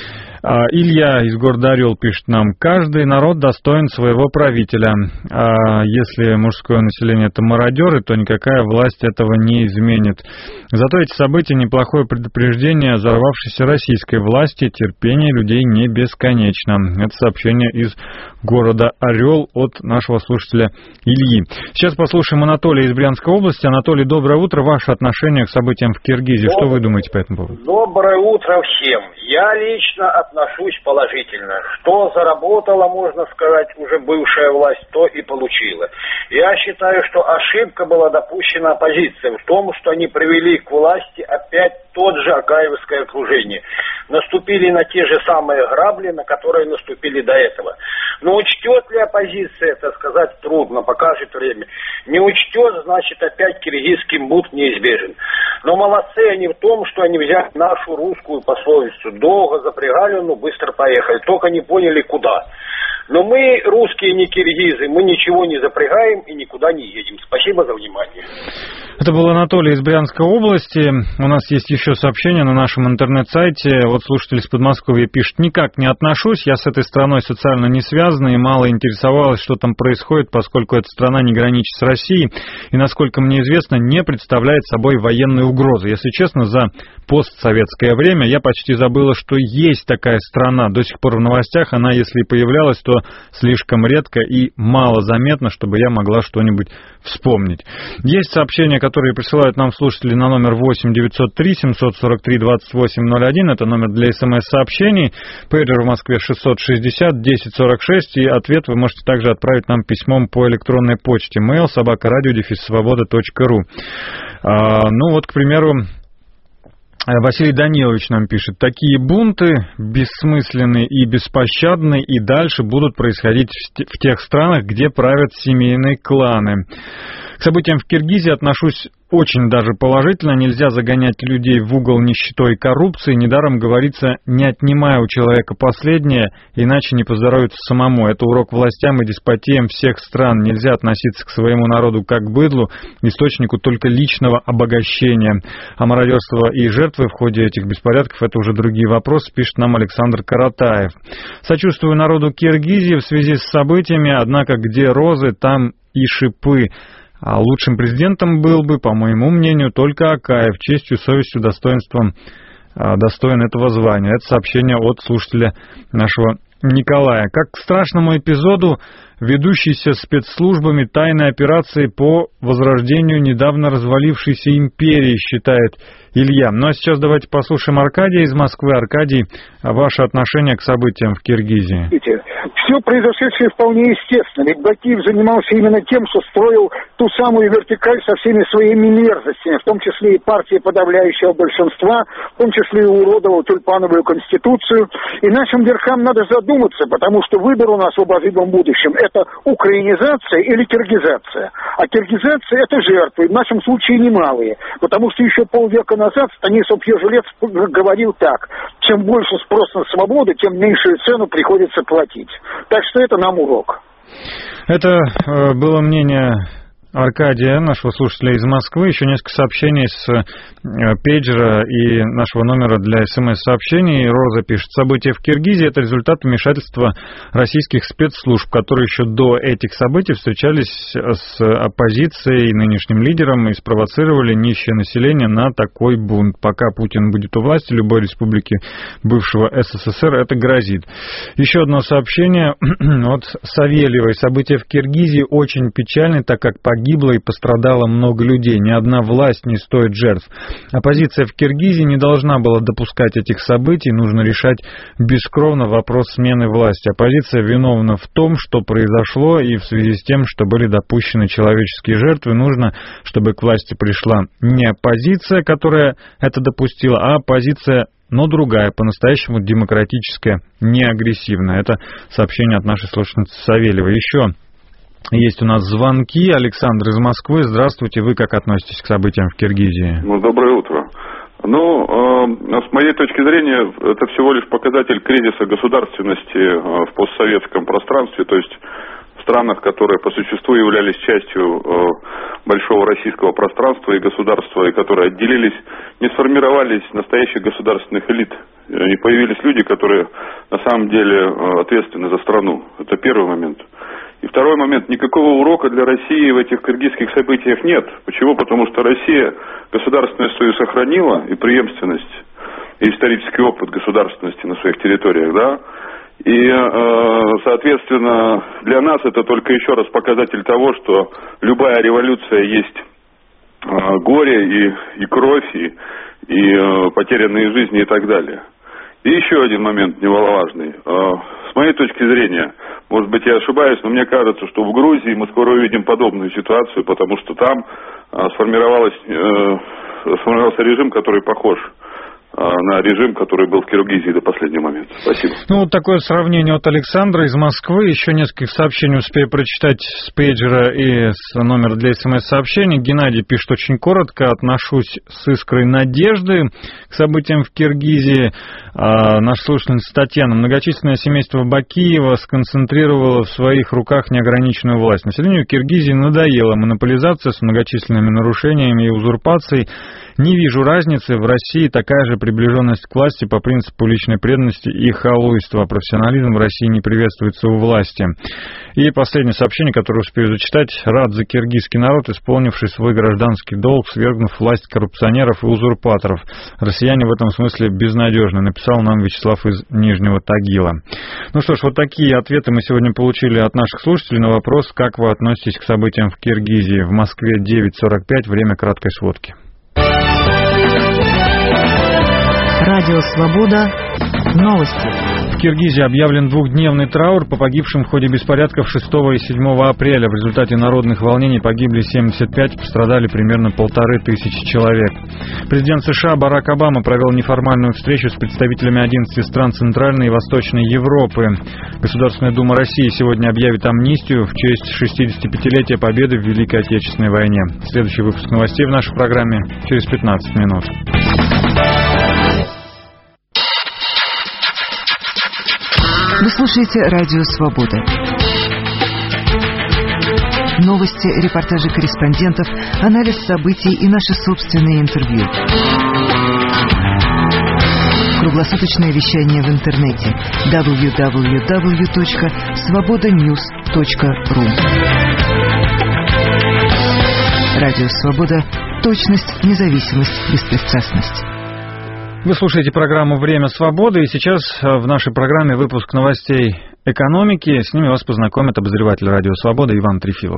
Илья из города Орел пишет нам: каждый народ достоин своего правителя. А если мужское население это мародеры, то никакая власть этого не изменит. Зато эти события неплохое предупреждение взорвавшейся российской власти. Терпение людей не бесконечно. Это сообщение из города Орел от нашего слушателя Ильи. Сейчас послушаем Анатолия из Брянской области. Анатолий, доброе утро. Ваше отношение к событиям в Киргизии. Что вы думаете по этому поводу? Доброе утро всем. Я лично отношусь положительно. Что заработала, можно сказать, уже бывшая власть, то и получила. Я считаю, что ошибка была допущена оппозицией в том, что они привели к власти опять тот же Акаевское окружение. Наступили на те же самые грабли, на которые наступили до этого. Но учтет ли оппозиция, это сказать трудно, покажет время. Не учтет, значит, опять киргизский бунт неизбежен. Но молодцы они в том, что они взяли нашу русскую пословицу: долго запрягали, но быстро поехали, только не поняли куда. Но мы, русские, не киргизы, мы ничего не запрягаем и никуда не едем. Спасибо за внимание. Это был Анатолий из Брянской области. У нас есть еще сообщение на нашем интернет-сайте. Вот слушатель из Подмосковья пишет: никак не отношусь, я с этой страной социально не связана и мало интересовалась, что там происходит, поскольку эта страна не граничит с Россией и, насколько мне известно, не представляет собой военной угроза. Если честно, за постсоветское время я почти забыла, что есть такая страна. До сих пор в новостях она, если и появлялась, то слишком редко и мало заметно, чтобы я могла что-нибудь вспомнить. Есть сообщения, которые присылают нам слушатели на номер восемь девятьсот три семьсот сорок три двадцать восемь ноль один. Это номер для смс-сообщений. Пейджер в Москве шестьсот шестьдесят десять сорок шесть. И ответ вы можете также отправить нам письмом по электронной почте mail собака радио дефис свобода точка ру. А, ну вот, к примеру, Василий Данилович нам пишет: такие бунты бессмысленные и беспощадные и дальше будут происходить в тех странах, где правят семейные кланы. К событиям в Киргизии отношусь очень даже положительно. Нельзя загонять людей в угол нищетой и коррупции. Недаром говорится: не отнимая у человека последнее, иначе не поздоровится самому. Это урок властям и деспотиям всех стран. Нельзя относиться к своему народу как к быдлу, источнику только личного обогащения. А мародерство и жертвы в ходе этих беспорядков — это уже другие вопросы, пишет нам Александр Каратаев. Сочувствую народу Киргизии в связи с событиями, однако где розы, там и шипы. А лучшим президентом был бы, по моему мнению, только Акаев. Честью, совестью, достоинством достоин этого звания. Это сообщение от слушателя нашего Николая. Как к страшному эпизоду ведущейся спецслужбами тайной операции по возрождению недавно развалившейся империи, считает Илья. Ну а сейчас давайте послушаем Аркадия из Москвы. Аркадий, ваше отношение к событиям в Киргизии? Все произошедшее вполне естественно. Ведь Бакиев занимался именно тем, что строил ту самую вертикаль со всеми своими мерзостями, в том числе и партия подавляющего большинства, в том числе и уродовал тюльпановую конституцию. И нашим верхам надо задуматься, потому что выбор у нас в обозримом будущем — это украинизация или киргизация. А киргизация — это жертвы, в нашем случае немалые, потому что еще полвека назад Станислав Ежелец говорил так: чем больше спрос на свободу, тем меньшую цену приходится платить. Так что это нам урок. Это э, было мнение Аркадия, нашего слушателя из Москвы. Еще несколько сообщений с э, пейджера и нашего номера для смс-сообщений. Роза пишет: события в Киргизии — это результат вмешательства российских спецслужб, которые еще до этих событий встречались с оппозицией и нынешним лидером и спровоцировали нищее население на такой бунт. Пока Путин будет у власти, любой республике бывшего СССР это грозит. Еще одно сообщение от Савельевой. События в Киргизии очень печальны, так как погибли Погибло и пострадало много людей. Ни одна власть не стоит жертв. Оппозиция в Киргизии не должна была допускать этих событий. Нужно решать бескровно вопрос смены власти. Оппозиция виновна в том, что произошло, и в связи с тем, что были допущены человеческие жертвы, нужно, чтобы к власти пришла не оппозиция, которая это допустила, а оппозиция, но другая, по-настоящему демократическая, не агрессивная. Это сообщение от нашей слушательницы Савельевой. Еще есть у нас звонки. Александр из Москвы. Здравствуйте. Вы как относитесь к событиям в Киргизии? Ну, доброе утро. Ну, э, с моей точки зрения, это всего лишь показатель кризиса государственности э, в постсоветском пространстве, то есть в странах, которые по существу являлись частью э, большого российского пространства и государства, и которые отделились, не сформировались настоящих государственных элит. Не появились люди, которые на самом деле э, ответственны за страну. Это первый момент. И второй момент. Никакого урока для России в этих киргизских событиях нет. Почему? Потому что Россия государственность свою сохранила, и преемственность, и исторический опыт государственности на своих территориях, да. И, э, соответственно, для нас это только еще раз показатель того, что любая революция есть э, горе и, и кровь, и, и э, потерянные жизни и так далее. И еще один момент немаловажный. С моей точки зрения, может быть, я ошибаюсь, но мне кажется, что в Грузии мы скоро увидим подобную ситуацию, потому что там сформировалась, сформировался режим, который похож на режим, который был в Киргизии до последнего момента. Спасибо. Ну, вот такое сравнение от Александра из Москвы. Еще несколько сообщений успею прочитать с пейджера и с номера для смс-сообщений. Геннадий пишет очень коротко. Отношусь с искрой надежды к событиям в Киргизии. А, наша слушательница Татьяна. Многочисленное семейство Бакиева сконцентрировало в своих руках неограниченную власть. Населению Киргизии надоела монополизация с многочисленными нарушениями и узурпацией. Не вижу разницы. В России такая же приближенность к власти по принципу личной преданности и халуйства. Профессионализм в России не приветствуется у власти. И последнее сообщение, которое успею зачитать. Рад за киргизский народ, исполнивший свой гражданский долг, свергнув власть коррупционеров и узурпаторов. Россияне в этом смысле безнадежны, написал нам Вячеслав из Нижнего Тагила. Ну что ж, вот такие ответы мы сегодня получили от наших слушателей на вопрос, как вы относитесь к событиям в Киргизии. В Москве девять сорок пять, время краткой сводки. Радио «Свобода». Новости. В Киргизии объявлен двухдневный траур по погибшим в ходе беспорядков шестого и седьмого апреля. В результате народных волнений погибли семьдесят пять, пострадали примерно полторы тысячи человек. Президент США Барак Обама провел неформальную встречу с представителями одиннадцати стран Центральной и Восточной Европы. Государственная дума России сегодня объявит амнистию в честь шестидесятипятилетия победы в Великой Отечественной войне. Следующий выпуск новостей в нашей программе через пятнадцать минут. Вы слушаете Радио «Свобода». Новости, репортажи корреспондентов, анализ событий и наши собственные интервью. Круглосуточное вещание в интернете дабл ю дабл ю дабл ю точка свобода ньюс точка ру. Радио «Свобода». Точность, независимость, беспристрастность. Вы слушаете программу «Время свободы», и сейчас в нашей программе выпуск новостей экономики. С ними вас познакомит обозреватель «Радио Свобода» Иван Трефилов.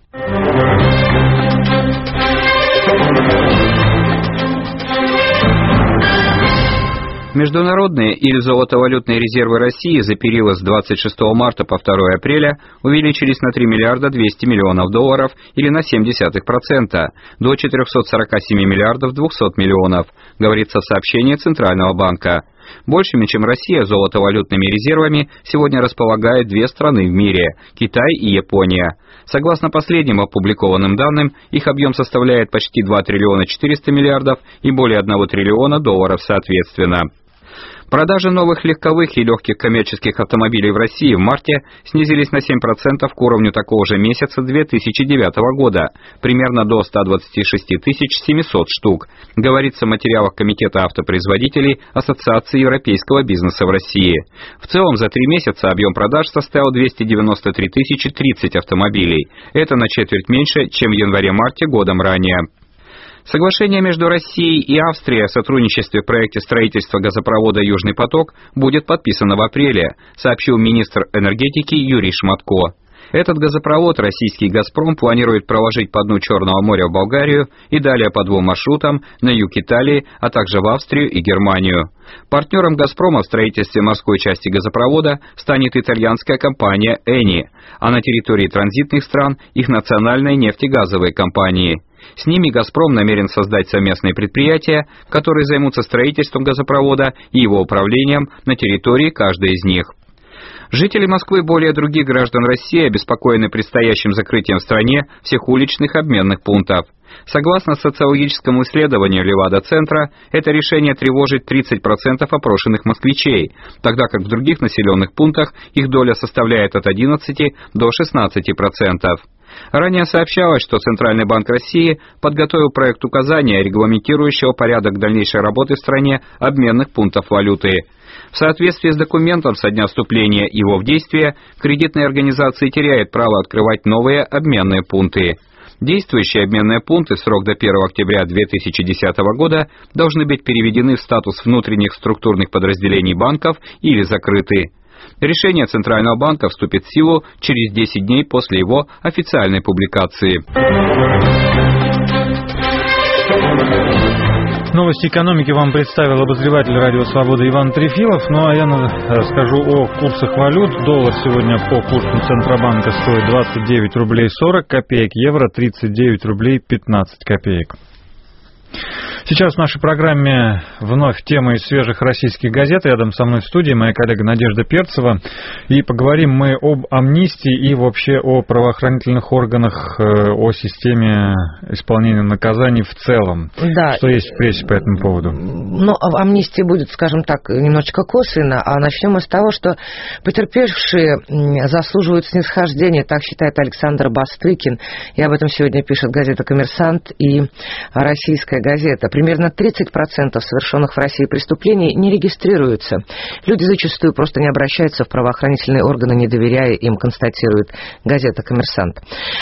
Международные или золотовалютные резервы России за период с двадцать шестого марта по второго апреля увеличились на три миллиарда двести миллионов долларов или на семь десятых процента до четырехсот сорока семи миллиардов двухсот миллионов, говорится в сообщении Центрального банка. Большими, чем Россия, золотовалютными резервами сегодня располагают две страны в мире – Китай и Япония. Согласно последним опубликованным данным, их объем составляет почти два триллиона четыреста миллиардов и более одного триллиона долларов соответственно. Продажи новых легковых и легких коммерческих автомобилей в России в марте снизились на семь процентов к уровню такого же месяца две тысячи девятого года, примерно до ста двадцати шести тысяч семисот штук, говорится в материалах Комитета автопроизводителей Ассоциации европейского бизнеса в России. В целом за три месяца объем продаж составил двести девяносто три тысячи тридцать автомобилей. Это на четверть меньше, чем в январе-марте годом ранее. Соглашение между Россией и Австрией о сотрудничестве в проекте строительства газопровода «Южный поток» будет подписано в апреле, сообщил министр энергетики Юрий Шматко. Этот газопровод российский «Газпром» планирует проложить по дну Черного моря в Болгарию и далее по двум маршрутам на юг Италии, а также в Австрию и Германию. Партнером «Газпрома» в строительстве морской части газопровода станет итальянская компания «Эни», а на территории транзитных стран их национальные нефтегазовые компании. С ними «Газпром» намерен создать совместные предприятия, которые займутся строительством газопровода и его управлением на территории каждой из них. Жители Москвы и более других граждан России обеспокоены предстоящим закрытием в стране всех уличных обменных пунктов. Согласно социологическому исследованию Левада-центра, это решение тревожит тридцать процентов опрошенных москвичей, тогда как в других населенных пунктах их доля составляет от одиннадцати до шестнадцати процентов. Ранее сообщалось, что Центральный банк России подготовил проект указания, регламентирующего порядок дальнейшей работы в стране обменных пунктов валюты. В соответствии с документом со дня вступления его в действие, кредитные организации теряют право открывать новые обменные пункты. Действующие обменные пункты в срок до первого октября две тысячи десятого года должны быть переведены в статус внутренних структурных подразделений банков или закрыты. Решение Центрального банка вступит в силу через десять дней после его официальной публикации. Новости экономики вам представил обозреватель «Радио Свобода» Иван Трефилов. Ну а я расскажу о курсах валют. Доллар сегодня по курсу Центробанка стоит двадцать девять рублей сорок копеек, евро тридцать девять рублей пятнадцать копеек. Сейчас в нашей программе вновь тема из свежих российских газет. Рядом со мной в студии моя коллега Надежда Перцева. И поговорим мы об амнистии и вообще о правоохранительных органах, о системе исполнения наказаний в целом. Да. Что есть в прессе по этому поводу? Ну, амнистия будет, скажем так, немножечко косвенно. А начнем мы с того, что потерпевшие заслуживают снисхождения, так считает Александр Бастыкин. И об этом сегодня пишет газета «Коммерсант» и российская газета. Примерно тридцать процентов совершенных в России преступлений не регистрируются. Люди зачастую просто не обращаются в правоохранительные органы, не доверяя им, констатирует газета «Коммерсант».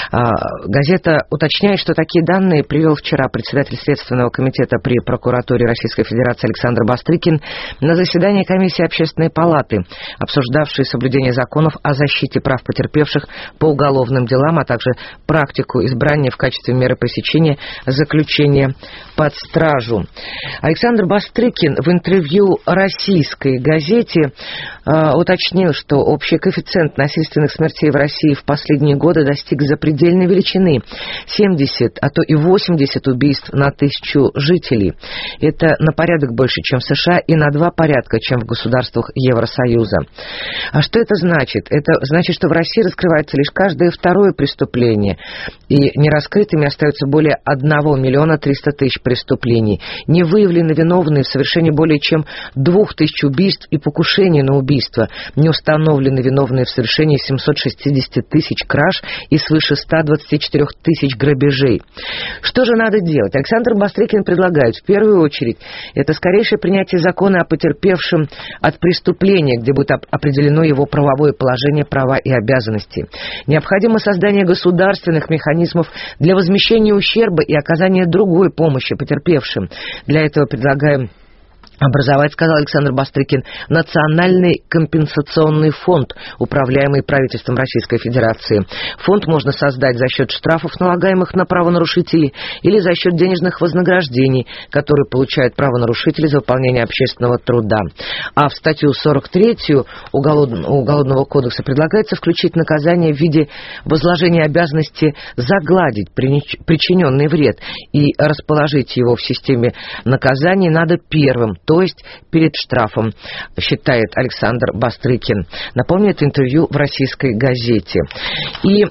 Газета уточняет, что такие данные привел вчера председатель Следственного комитета при прокуратуре Российской Федерации Александр Бастрыкин на заседании комиссии Общественной палаты, обсуждавшей соблюдение законов о защите прав потерпевших по уголовным делам, а также практику избрания в качестве меры пресечения заключения под стражу. Александр Бастрыкин в интервью российской газете э, уточнил, что общий коэффициент насильственных смертей в России в последние годы достиг запредельной величины – семьдесят, а то и восемьдесят убийств на тысячу жителей. Это на порядок больше, чем в США, и на два порядка, чем в государствах Евросоюза. А что это значит? Это значит, что в России раскрывается лишь каждое второе преступление, и нераскрытыми остаются более одного миллиона триста тысяч преступлений. Не выявлены виновные в совершении более чем двух тысяч убийств и покушений на убийство. Не установлены виновные в совершении семьсот шестьдесят тысяч краж и свыше ста двадцати четырёх тысяч грабежей. Что же надо делать? Александр Бастрыкин предлагает в первую очередь это скорейшее принятие закона о потерпевшем от преступления, где будет определено его правовое положение, права и обязанности. Необходимо создание государственных механизмов для возмещения ущерба и оказания другой помощи потерпевшим. Для этого предлагаем образовать, сказал Александр Бастрыкин, национальный компенсационный фонд, управляемый правительством Российской Федерации. Фонд можно создать за счет штрафов, налагаемых на правонарушителей, или за счет денежных вознаграждений, которые получают правонарушители за выполнение общественного труда. А в статью сорок третью Уголовного кодекса предлагается включить наказание в виде возложения обязанности загладить причиненный вред, и расположить его в системе наказаний надо первым, то есть перед штрафом, считает Александр Бастрыкин. Напомню, это интервью в российской газете. И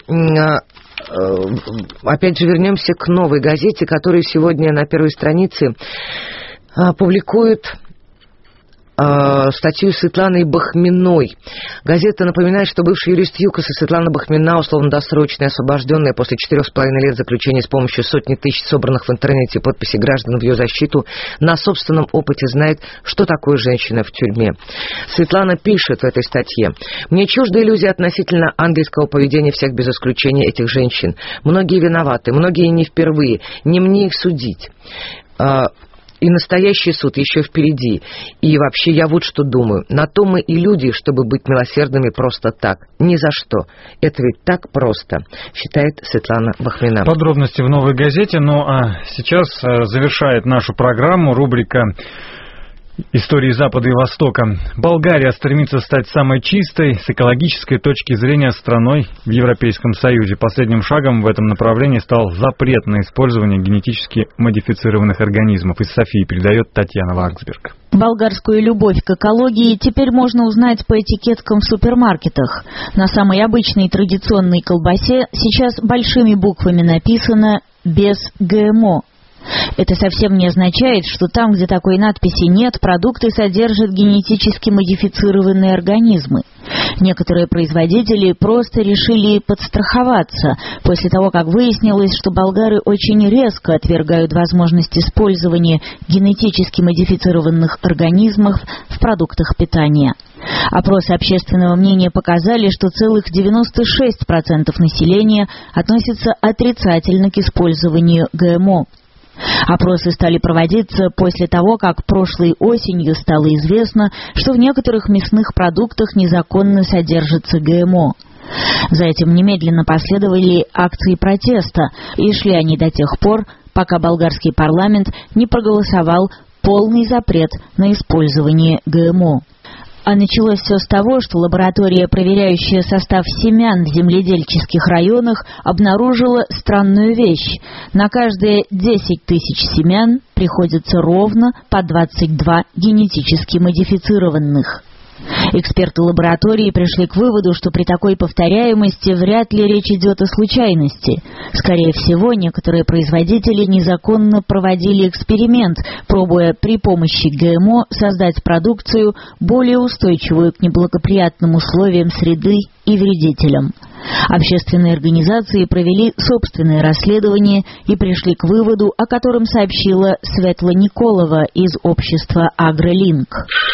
опять же вернемся к «Новой газете», которая сегодня на первой странице публикует статью Светланы Бахминой. Газета напоминает, что бывший юрист ЮКОСа Светлана Бахмина, условно-досрочно освобожденная после четырех с половиной лет заключения с помощью сотни тысяч собранных в интернете подписей граждан в ее защиту, на собственном опыте знает, что такое женщина в тюрьме. Светлана пишет в этой статье: «Мне чужда иллюзия относительно ангельского поведения всех без исключения этих женщин. Многие виноваты, многие не впервые, не мне их судить. И настоящий суд еще впереди. И вообще я вот что думаю. На то мы и люди, чтобы быть милосердными просто так. Ни за что. Это ведь так просто», считает Светлана Бахмина. Подробности в «Новой газете». Ну а сейчас завершает нашу программу рубрика «Истории Запада и Востока». Болгария стремится стать самой чистой с экологической точки зрения страной в Европейском Союзе. Последним шагом в этом направлении стал запрет на использование генетически модифицированных организмов. Из Софии передает Татьяна Ваксберг. Болгарскую любовь к экологии теперь можно узнать по этикеткам в супермаркетах. На самой обычной традиционной колбасе сейчас большими буквами написано «без ГМО». Это совсем не означает, что там, где такой надписи нет, продукты содержат генетически модифицированные организмы. Некоторые производители просто решили подстраховаться после того, как выяснилось, что болгары очень резко отвергают возможность использования генетически модифицированных организмов в продуктах питания. Опросы общественного мнения показали, что целых девяносто шесть процентов населения относятся отрицательно к использованию ГМО. Опросы стали проводиться после того, как прошлой осенью стало известно, что в некоторых мясных продуктах незаконно содержится ГМО. За этим немедленно последовали акции протеста, и шли они до тех пор, пока болгарский парламент не проголосовал полный запрет на использование ГМО. А началось все с того, что лаборатория, проверяющая состав семян в земледельческих районах, обнаружила странную вещь. На каждые десять тысяч семян приходится ровно по двадцать два генетически модифицированных. Эксперты лаборатории пришли к выводу, что при такой повторяемости вряд ли речь идет о случайности. Скорее всего, некоторые производители незаконно проводили эксперимент, пробуя при помощи ГМО создать продукцию, более устойчивую к неблагоприятным условиям среды и вредителям. Общественные организации провели собственное расследование и пришли к выводу, о котором сообщила Светла Николова из общества «Агролинк».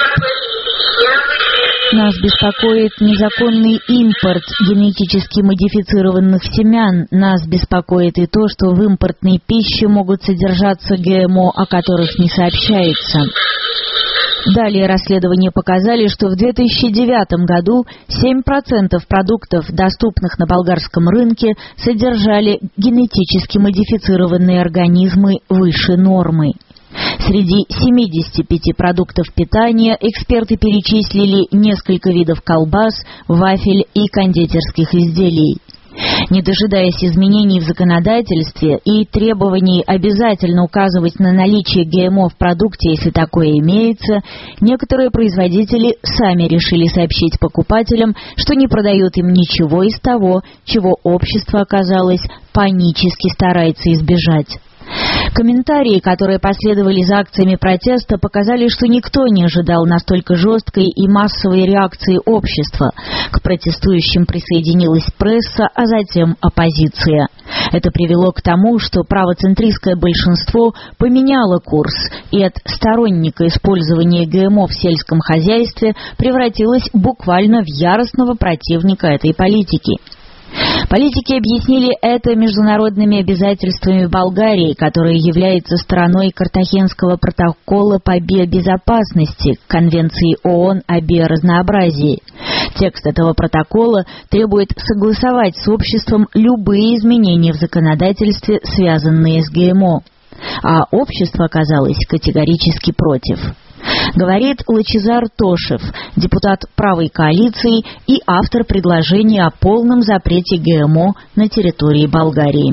Нас беспокоит незаконный импорт генетически модифицированных семян. Нас беспокоит и то, что в импортной пище могут содержаться ГМО, о которых не сообщается. Далее расследования показали, что в две тысячи девятом году семь процентов продуктов, доступных на болгарском рынке, содержали генетически модифицированные организмы выше нормы. Среди семидесяти пяти продуктов питания эксперты перечислили несколько видов колбас, вафель и кондитерских изделий. Не дожидаясь изменений в законодательстве и требований обязательно указывать на наличие ГМО в продукте, если такое имеется, некоторые производители сами решили сообщить покупателям, что не продают им ничего из того, чего общество, оказалось, панически старается избежать. Комментарии, которые последовали за акциями протеста, показали, что никто не ожидал настолько жесткой и массовой реакции общества. К протестующим присоединилась пресса, а затем оппозиция. Это привело к тому, что правоцентристское большинство поменяло курс и от сторонника использования ГМО в сельском хозяйстве превратилось буквально в яростного противника этой политики. Политики объяснили это международными обязательствами Болгарии, которая является стороной Картахенского протокола по биобезопасности Конвенции ООН о биоразнообразии. Текст этого протокола требует согласовать с обществом любые изменения в законодательстве, связанные с ГМО. А общество оказалось категорически против. Говорит Лачезар Тошев, депутат правой коалиции и автор предложения о полном запрете ГМО на территории Болгарии.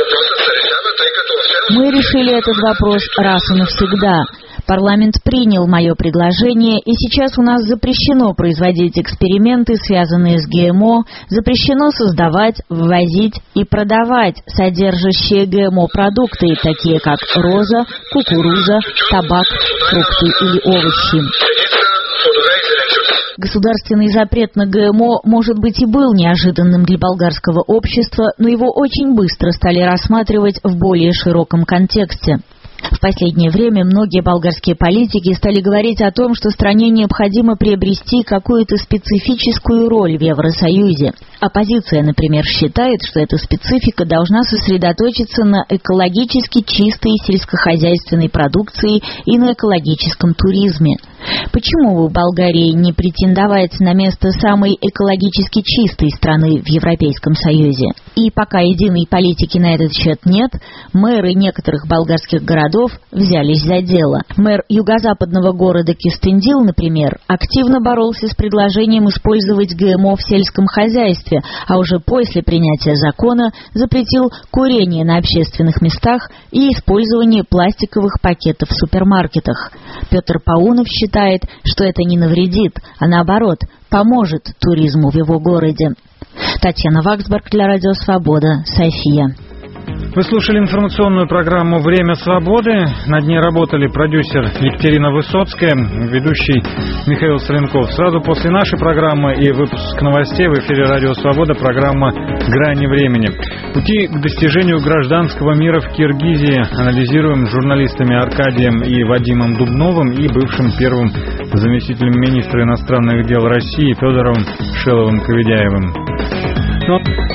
Мы решили этот вопрос раз и навсегда. Парламент принял мое предложение, и сейчас у нас запрещено производить эксперименты, связанные с ГМО, запрещено создавать, ввозить и продавать содержащие ГМО продукты, такие как роза, кукуруза, табак, фрукты или овощи. Государственный запрет на ГМО, может быть, и был неожиданным для болгарского общества, но его очень быстро стали рассматривать в более широком контексте. В последнее время многие болгарские политики стали говорить о том, что стране необходимо приобрести какую-то специфическую роль в Евросоюзе. Оппозиция, например, считает, что эта специфика должна сосредоточиться на экологически чистой сельскохозяйственной продукции и на экологическом туризме. Почему бы Болгарии не претендовать на место самой экологически чистой страны в Европейском Союзе? И пока единой политики на этот счет нет, мэры некоторых болгарских городов взялись за дело. Мэр юго-западного города Кистендил, например, активно боролся с предложением использовать ГМО в сельском хозяйстве, а уже после принятия закона запретил курение на общественных местах и использование пластиковых пакетов в супермаркетах. Петр Паунов считает, что это не навредит, а наоборот, поможет туризму в его городе. Татьяна Ваксберг для Радио Свобода, София. Вы слушали информационную программу «Время свободы». Над ней работали продюсер Екатерина Высоцкая, ведущий Михаил Соленков. Сразу после нашей программы и выпуск новостей в эфире «Радио Свобода» программа «Грани времени». Пути к достижению гражданского мира в Киргизии анализируем с журналистами Аркадием и Вадимом Дубновым и бывшим первым заместителем министра иностранных дел России Федором Шеловым-Коведяевым. Но...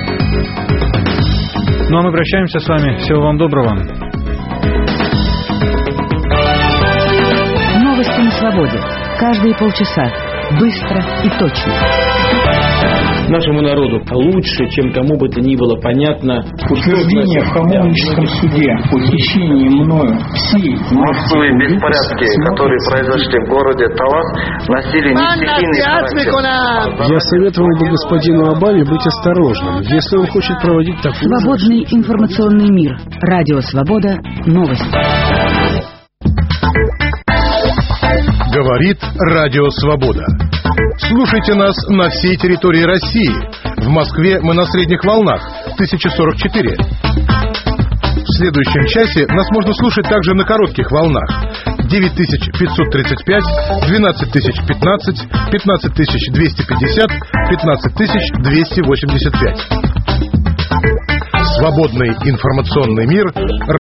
Ну а мы прощаемся с вами. Всего вам доброго. Новости на свободе. Каждые полчаса. Быстро и точно. Нашему народу лучше, чем кому бы то ни было понятно. Утверждение в Хамовническом суде о хищении мною всей массовые беспорядки, которые произошли в городе Талас, носили не стихийный характер. Я советовал бы господину Обаме быть осторожным, если он хочет проводить такую... Свободный информационный мир. Радио Свобода. Новости. Говорит Радио Свобода. Слушайте нас на всей территории России. В Москве мы на средних волнах тысяча сорок четыре. В следующем часе нас можно слушать также на коротких волнах девять тысяч пятьсот тридцать пять, двенадцать тысяч пятнадцать, пятнадцать тысяч двести пятьдесят, пятнадцать тысяч двести восемьдесят пять. Свободный информационный мир